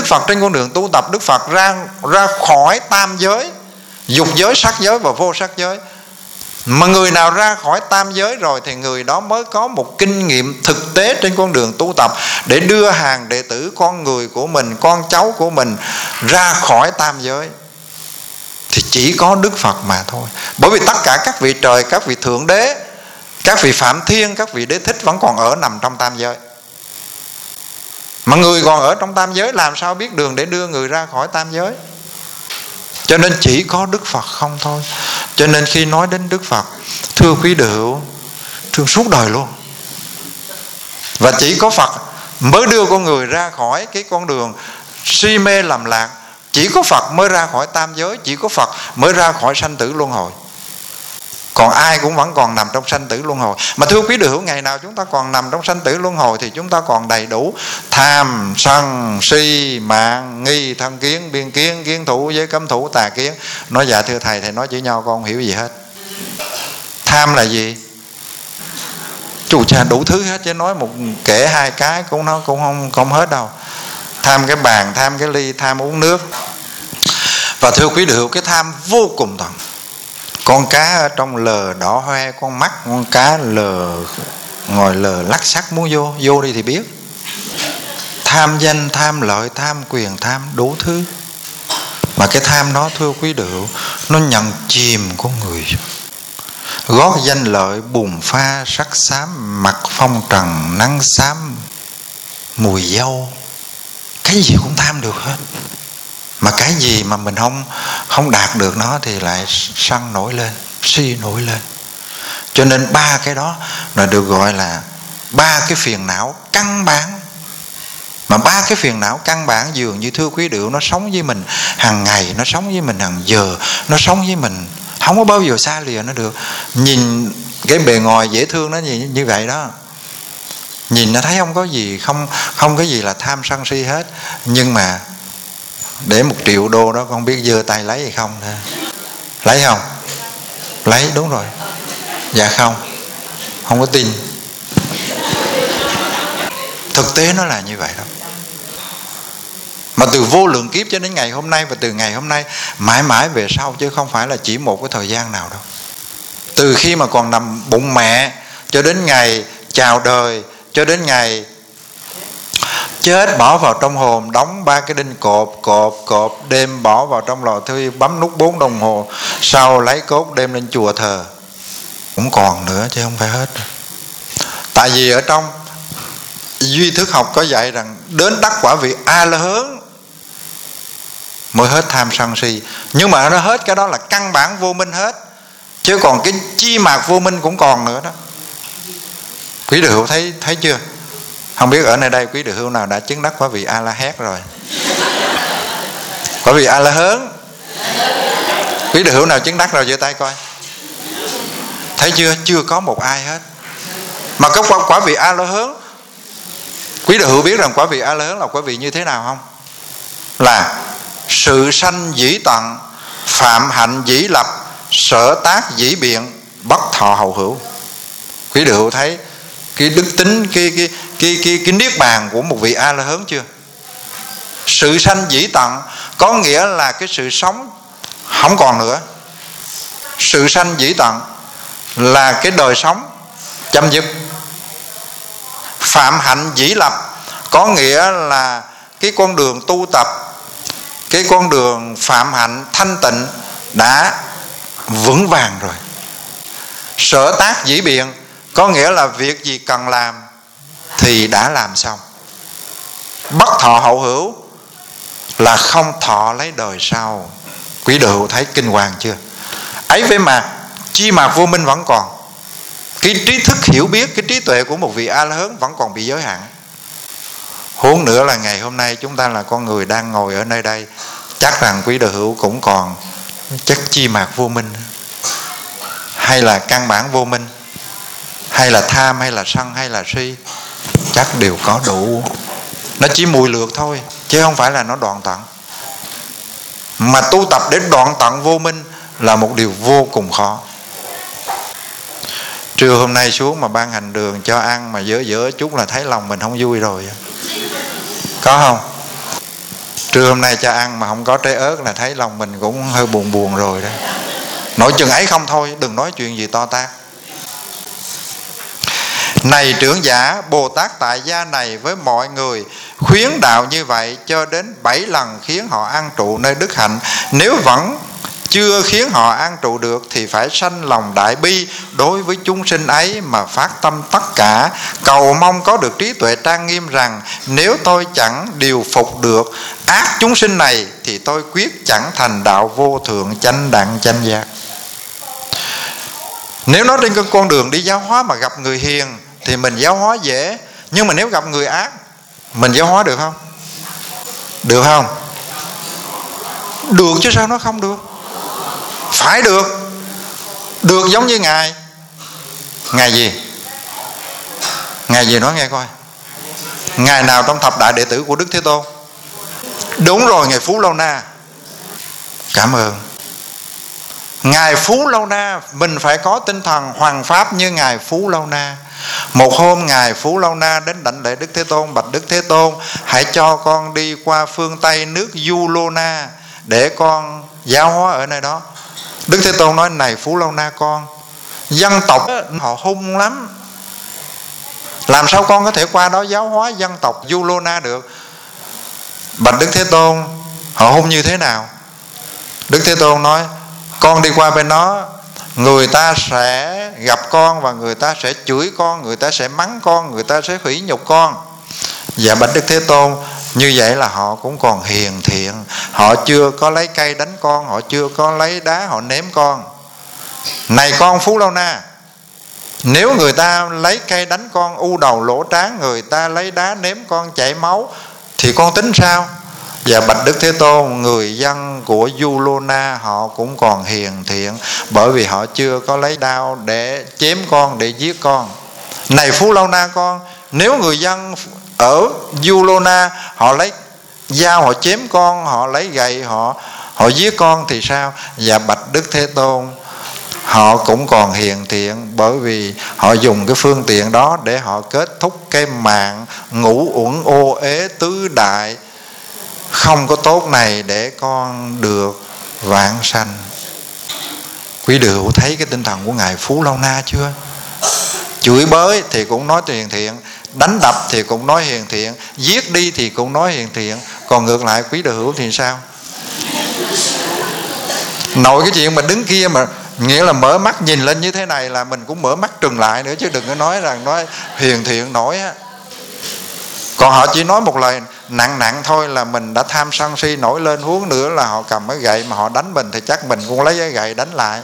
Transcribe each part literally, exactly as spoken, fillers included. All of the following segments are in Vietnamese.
Đức Phật trên con đường tu tập, Đức Phật ra ra khỏi tam giới, dục giới, sắc giới và vô sắc giới. Mà người nào ra khỏi tam giới rồi thì người đó mới có một kinh nghiệm thực tế trên con đường tu tập để đưa hàng đệ tử con người của mình, con cháu của mình ra khỏi tam giới. Thì chỉ có Đức Phật mà thôi. Bởi vì tất cả các vị trời, các vị thượng đế, các vị phạm thiên, các vị đế thích vẫn còn ở nằm trong tam giới. Mà người còn ở trong tam giới làm sao biết đường để đưa người ra khỏi tam giới? Cho nên chỉ có Đức Phật không thôi. Cho nên khi nói đến Đức Phật, thưa quý đệ hữu, thương suốt đời luôn. Và chỉ có Phật mới đưa con người ra khỏi cái con đường si mê lầm lạc. Chỉ có Phật mới ra khỏi tam giới. Chỉ có Phật mới ra khỏi sanh tử luân hồi. Còn ai cũng vẫn còn nằm trong sanh tử luân hồi. Mà thưa quý đệ hữu, ngày nào chúng ta còn nằm trong sanh tử luân hồi thì chúng ta còn đầy đủ tham, sân, si, mạng, nghi, thân kiến, biên kiến, kiến thủ, giới cấm thủ, tà kiến. Nói dạ thưa thầy, thầy nói chữ nho con không hiểu gì hết. Tham là gì? Chủ cha đủ thứ hết, chứ nói một kể hai cái cũng nó cũng không không hết đâu. Tham cái bàn, tham cái ly, tham uống nước. Và thưa quý đệ hữu, cái tham vô cùng tận. Con cá ở trong lờ đỏ hoe, con mắt con cá lờ ngồi lờ lắc sắc muốn vô, vô đi thì biết. Tham danh, tham lợi, tham quyền, tham đủ thứ. Mà cái tham đó thưa quý đệ hữu, nó nhận chìm con người. Gót danh lợi bùn pha sắc xám, mặt phong trần nắng xám mùi dâu. Cái gì cũng tham được hết. Mà cái gì mà mình không không đạt được nó thì lại sân nổi lên, si nổi lên. Cho nên ba cái đó là được gọi là ba cái phiền não căn bản. Mà ba cái phiền não căn bản dường như thưa quý điệu, nó sống với mình hàng ngày, nó sống với mình hàng giờ, nó sống với mình không có bao giờ xa lìa nó được. Nhìn cái bề ngoài dễ thương nó như, như vậy đó, nhìn nó thấy không có gì, không không cái gì là tham sân si hết. Nhưng mà để một triệu đô đó con biết giơ tay lấy hay không thôi. Lấy không? Lấy, đúng rồi. Dạ không. Không có tin. Thực tế nó là như vậy đó. Mà từ vô lượng kiếp cho đến ngày hôm nay, và từ ngày hôm nay mãi mãi về sau, chứ không phải là chỉ một cái thời gian nào đâu. Từ khi mà còn nằm bụng mẹ cho đến ngày chào đời, cho đến ngày chết bỏ vào trong hồn, đóng ba cái đinh cột, cột, cột, đêm bỏ vào trong lò thiêu, bấm nút bốn đồng hồ, sau lấy cốt đem lên chùa thờ. Cũng còn nữa chứ không phải hết. Tại vì ở trong duy thức học có dạy rằng đến đắc quả vị A-la-hán mới hết tham sân si. Nhưng mà nó hết cái đó là căn bản vô minh hết, chứ còn cái chi mạc vô minh cũng còn nữa đó. Quý đệ hữu thấy thấy chưa? Không biết ở nơi đây quý đệ hữu nào đã chứng đắc quả vị A-la-hán rồi? Quả vị A-la-hán. Quý đệ hữu nào chứng đắc rồi giơ tay coi. Thấy chưa? Chưa có một ai hết. Mà cái quả, quả vị A-la-hán, quý đệ hữu biết rằng quả vị A-la-hán là quả vị như thế nào không? Là sự sanh dĩ tận, phạm hạnh dĩ lập, sở tác dĩ biện, bất thọ hậu hữu. Quý đệ hữu thấy cái đức tính, cái cái cái cái, cái niết bàn của một vị A-la-hán chưa? Sự sanh dĩ tận có nghĩa là cái sự sống không còn nữa. Sự sanh dĩ tận là cái đời sống chấm dứt. Phạm hạnh dĩ lập có nghĩa là cái con đường tu tập, cái con đường phạm hạnh thanh tịnh đã vững vàng rồi. Sở tác dĩ biện có nghĩa là việc gì cần làm thì đã làm xong. Bất thọ hậu hữu là không thọ lấy đời sau. Quý đệ hữu thấy kinh hoàng chưa? Ấy vậy mà chi mạc vô minh vẫn còn. Cái trí thức hiểu biết, cái trí tuệ của một vị A-la-hán vẫn còn bị giới hạn. Huống nữa là ngày hôm nay chúng ta là con người đang ngồi ở nơi đây, chắc rằng quý đệ hữu cũng còn chắc chi mạc vô minh, hay là căn bản vô minh, hay là tham, hay là sân, hay là si, chắc đều có đủ. Nó chỉ mùi lược thôi, chứ không phải là nó đoạn tận. Mà tu tập để đoạn tận vô minh là một điều vô cùng khó. Trưa hôm nay xuống mà ban hành đường cho ăn mà dở dở chút là thấy lòng mình không vui rồi. Có không? Trưa hôm nay cha ăn mà không có trái ớt là thấy lòng mình cũng hơi buồn buồn rồi đó. Nói chừng ấy không thôi, đừng nói chuyện gì to tát. Này trưởng giả, Bồ Tát tại gia này với mọi người khuyến đạo như vậy cho đến bảy lần khiến họ an trụ nơi đức hạnh. Nếu vẫn chưa khiến họ an trụ được thì phải sanh lòng đại bi đối với chúng sinh ấy mà phát tâm tất cả, cầu mong có được trí tuệ trang nghiêm rằng nếu tôi chẳng điều phục được ác chúng sinh này thì tôi quyết chẳng thành đạo vô thượng chánh đẳng chánh giác. Nếu nói trên con đường đi giáo hóa mà gặp người hiền thì mình giáo hóa dễ, nhưng mà nếu gặp người ác mình giáo hóa được không? Được không? Được chứ sao nó không được? Phải được. Được giống như Ngài Ngài gì? Ngài gì nói nghe coi. Ngài nào trong thập đại đệ tử của Đức Thế Tôn? Đúng rồi, Ngài Phú Lâu Na. Cảm ơn Ngài Phú Lâu Na. Mình phải có tinh thần hoằng pháp như Ngài Phú Lâu Na. Một hôm Ngài Phú Lâu Na đến đảnh lễ Đức Thế Tôn, bạch Đức Thế Tôn, hãy cho con đi qua phương Tây nước Du Lô Na để con giáo hóa ở nơi đó. Đức Thế Tôn nói, này Phú Lâu Na con, dân tộc họ hung lắm, làm sao con có thể qua đó giáo hóa dân tộc Du Lô Na được? Bạch Đức Thế Tôn, họ hung như thế nào? Đức Thế Tôn nói, con đi qua bên đó, người ta sẽ gặp con và người ta sẽ chửi con, người ta sẽ mắng con, người ta sẽ hủy nhục con. Dạ bạch Đức Thế Tôn, như vậy là họ cũng còn hiền thiện, họ chưa có lấy cây đánh con, họ chưa có lấy đá họ ném con. Này con Phú Lâu Na, nếu người ta lấy cây đánh con u đầu lỗ trán, người ta lấy đá ném con chảy máu, thì con tính sao? Và bạch Đức Thế Tôn, người dân của Du Lô Na họ cũng còn hiền thiện, bởi vì họ chưa có lấy đao để chém con, để giết con. Này Phú Lâu Na con, nếu người dân ở Du Lô Na họ lấy dao họ chém con, họ lấy gậy họ họ giết con thì sao? Và bạch Đức Thế Tôn, họ cũng còn hiền thiện, bởi vì họ dùng cái phương tiện đó để họ kết thúc cái mạng ngũ uẩn ô ế tứ đại không có tốt này để con được vãng sanh. Quý vị hữu thấy cái tinh thần của Ngài Phú Lâu Na chưa? Chửi bới thì cũng nói hiền thiện, đánh đập thì cũng nói hiền thiện, giết đi thì cũng nói hiền thiện. Còn ngược lại quý đạo hữu thì sao? Nội cái chuyện mà đứng kia mà nghĩa là mở mắt nhìn lên như thế này là mình cũng mở mắt trừng lại nữa, chứ đừng có nói rằng nói hiền thiện nổi á. Còn họ chỉ nói một lời nặng nặng thôi là mình đã tham sân si nổi lên, huống nữa là họ cầm cái gậy mà họ đánh mình thì chắc mình cũng lấy cái gậy đánh lại.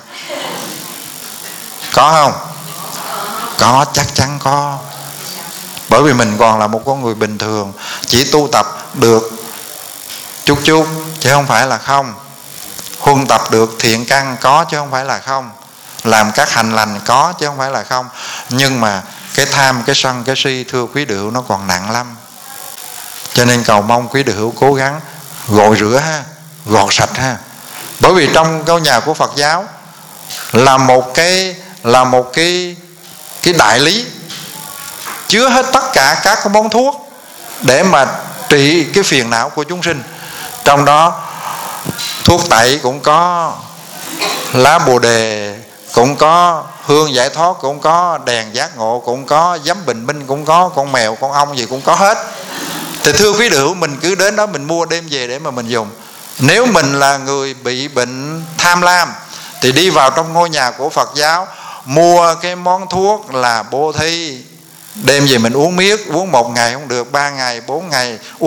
Có không? Có, chắc chắn có. Bởi vì mình còn là một con người bình thường, chỉ tu tập được chút chút chứ không phải là không. Huân tập được thiện căn có chứ không phải là không. Làm các hành lành có chứ không phải là không. Nhưng mà cái tham, cái sân, cái si thưa quý vị hữu nó còn nặng lắm. Cho nên cầu mong quý vị hữu cố gắng gội rửa ha, gọt sạch ha. Bởi vì trong cái nhà của Phật giáo là một cái là một cái cái đại lý chứa hết tất cả các cái món thuốc để mà trị cái phiền não của chúng sinh. Trong đó thuốc tẩy cũng có, lá bồ đề cũng có, hương giải thoát cũng có, đèn giác ngộ cũng có, giấm bình minh cũng có, con mèo con ong gì cũng có hết. Thì thưa quý vị, mình cứ đến đó mình mua đem về để mà mình dùng. Nếu mình là người bị bệnh tham lam thì đi vào trong ngôi nhà của Phật giáo, mua cái món thuốc là bô thi, đem về mình uống miết, uống một ngày không được, ba ngày, bốn ngày, uống